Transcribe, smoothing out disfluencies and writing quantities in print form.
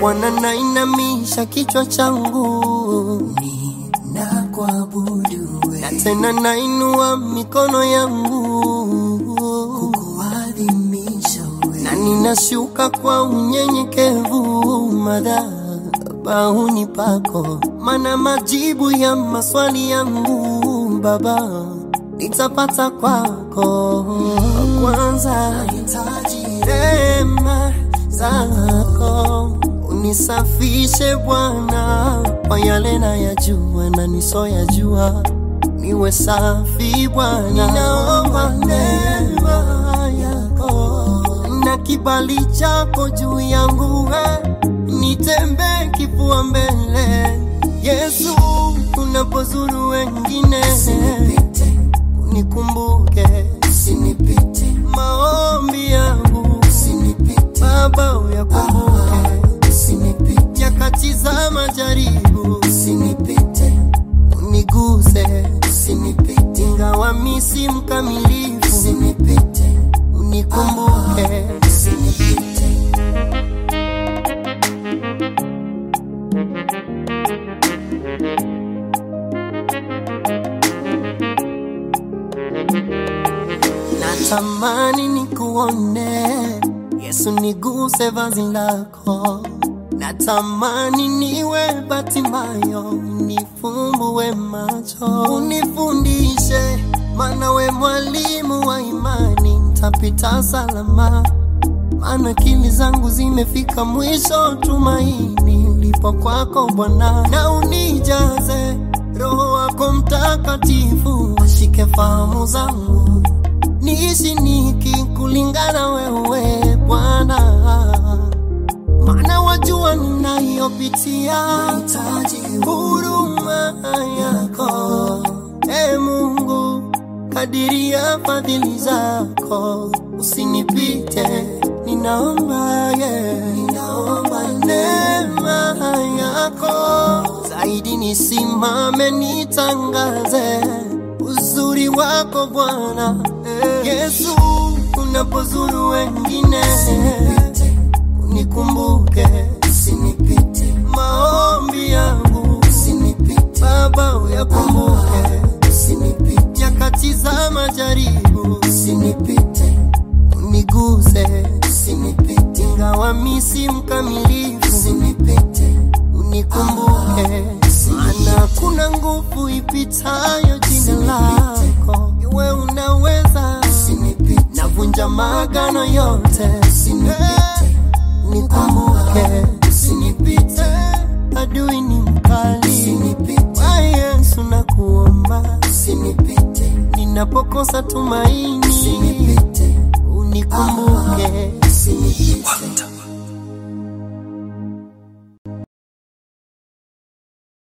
Bwana nainamisha kichwa changu ninakuabudu wewe, na tena nainua mikono yangu kukuadhimisha wewe, na ninashuka kwa unyenyekevu madhabahuni pako, maana majibu ya maswali yangu Baba nitapata kwako. Kwanza nahitaji rehema zako, unisafishe Bwana kwa yale nayajua na nisoyajua, niwe safi Bwana. Ninaomba neema yako na kibali chako juu yangu, nitembee kifua mbele Yesu, unapozuru wengine unikumbuke, usinipite maombi yangu, usinipite Baba, uyakumbuke, usinipite nyakati za majaribu, usinipite uniguse, usinipite ingawa mimi si mkamilifu, usinipite unikumbuke, usinipite. Natamani nikuone Yesu, niguse vazi lako. Natamani niwe Batimayo, nifumbue macho, unifundishe, maana we mwalimu wa imani. Nitapita salama, maana akili zangu zimefika mwisho. Tumaini lipo kwako Bwana, na unijaze Roho wako Mtakatifu, ashike fahamu zangu, niishi nikikulingana wewe Bwana, maana wajua ninayopitia, nahitaji huruma yako. Mungu, kadiria fadhili zako, usinipite, ninaomba ninaomba neema yako zaidi, nisimame nitangaze uzuri wako Bwana. Yesu, unapozuru wengine unikumbuke, usinipite maombi yangu, usinipite Baba, uyakumbuke, usinipite nyakati za majaribu, usinipite uniguse, usinipite ingawa mimi si mkamilifu, usinipite unikumbuke, maana kuna nguvu ipitayo jina lako, iwe unaweza, usinipite navunja maagano yote, usinipite unikumbuke, usinipite adui ni mkali, usinipite Yesu nakuomba, usinipite ninapokosa tumaini, usinipite